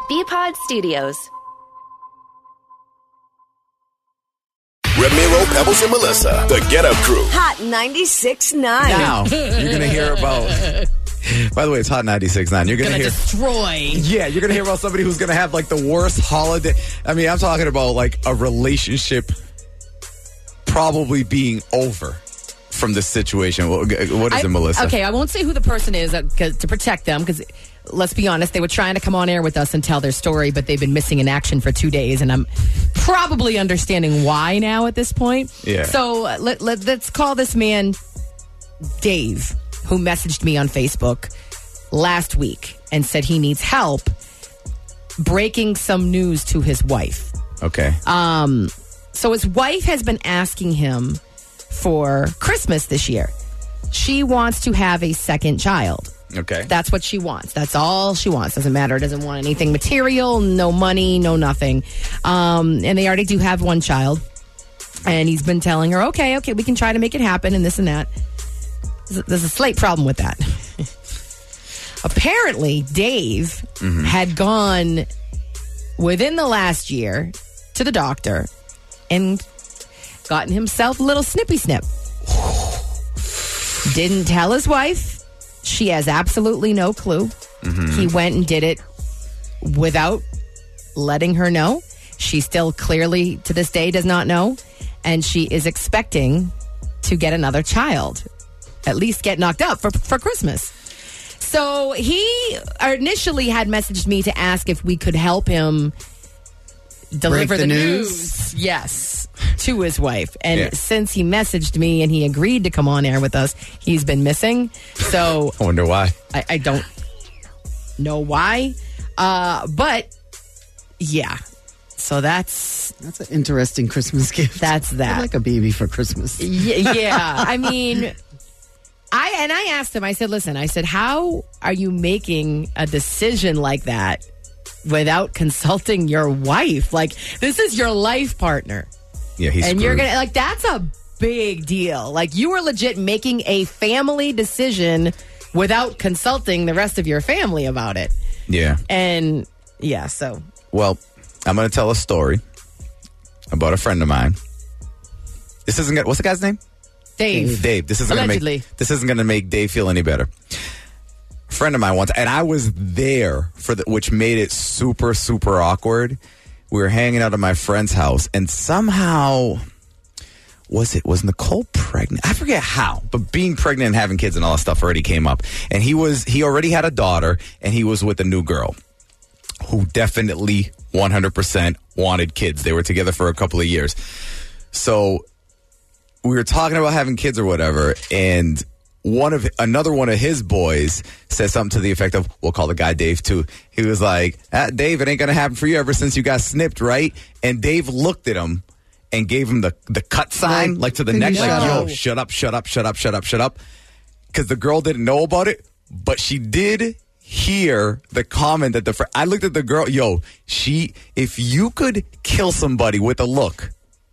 BPod Studios. Ramiro, Pebbles, and Melissa, the Get Up Crew. Hot 96.9. Now, you're going to hear about... By the way, it's Hot 96.9. You're going to hear... destroy. Yeah, you're going to hear about somebody who's going to have, like, the worst holiday... I mean, I'm talking about, like, a relationship probably being over from this situation. What is it, Melissa? Okay, I won't say who the person is to protect them, because... Let's be honest, they were trying to come on air with us and tell their story, but they've been missing in action for 2 days, and I'm probably understanding why now at this point. Yeah. So let's call this man Dave, who messaged me on Facebook last week and said he needs help breaking some news to his wife. Okay. So his wife has been asking him for Christmas this year. She wants to have a second child. Okay. That's what she wants. That's all she wants. Doesn't matter. Doesn't want anything material, no money, no nothing. And they already do have one child. And he's been telling her, okay, we can try to make it happen and this and that. There's a slight problem with that. Apparently, Dave had gone within the last year to the doctor and gotten himself a little snippy snip. Didn't tell his wife. She has absolutely no clue. He went and did it without letting her know. She still clearly, to this day, does not know. And she is expecting to get another child. At least get knocked up for Christmas. So he initially had messaged me to ask if we could help him deliver the news. Yes, to his wife. And since he messaged me and he agreed to come on air with us, he's been missing. So I wonder why. I don't know why. But yeah. So that's an interesting Christmas gift. That's that. I like a baby for Christmas. Yeah. I mean, I asked him, I said, listen, how are you making a decision like that without consulting your wife? Like, this is your life partner. Yeah, he's and screwed. you're gonna, like, that's a big deal. Like, you were legit making a family decision without consulting the rest of your family about it. Yeah. And yeah, so. Well, I'm going to tell a story about a friend of mine. This isn't what's the guy's name? Dave. This isn't Allegedly. This isn't going to make Dave feel any better. A friend of mine once, and I was there which made it super, super awkward. We were hanging out at my friend's house, and somehow was Nicole pregnant? I forget how, but being pregnant and having kids and all that stuff already came up. And he already had a daughter, and he was with a new girl who definitely 100% wanted kids. They were together for a couple of years. So we were talking about having kids or whatever, and another one of his boys said something to the effect of, we'll call the guy Dave too. He was like, Dave, it ain't going to happen for you ever since you got snipped, right? And Dave looked at him and gave him the cut sign, like to the neck, like, yo, shut up. Because the girl didn't know about it, but she did hear the comment that I looked at the girl, if you could kill somebody with a look,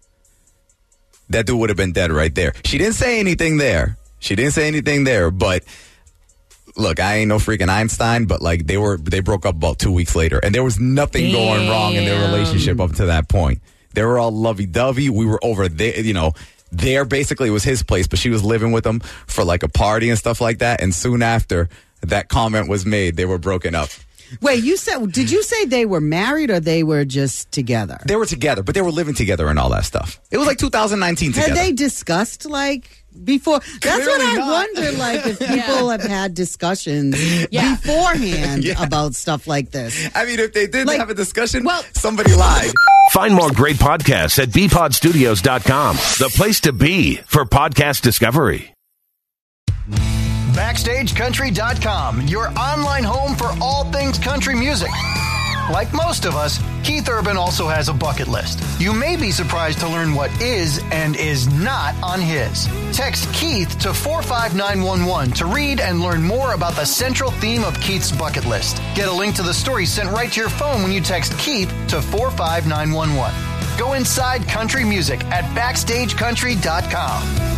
that dude would have been dead right there. She didn't say anything there, but look, I ain't no freaking Einstein, but like they broke up about 2 weeks later, and there was nothing going wrong in their relationship up to that point. They were all lovey-dovey. We were over there, there basically was his place, but she was living with him for like a party and stuff like that. And soon after that comment was made, they were broken up. Wait, did you say they were married or they were just together? They were together, but they were living together and all that stuff. It was like 2019 together. Had they discussed, like, before? That's what I wonder, like, if people have had discussions beforehand about stuff like this. I mean, if they did have a discussion, somebody lied. Find more great podcasts at bpodstudios.com, the place to be for podcast discovery. BackstageCountry.com, your online home for all things country music. Like most of us, Keith Urban also has a bucket list. You may be surprised to learn what is and is not on his. Text Keith to 45911 to read and learn more about the central theme of Keith's bucket list. Get a link to the story sent right to your phone when you text Keith to 45911. Go inside country music at BackstageCountry.com.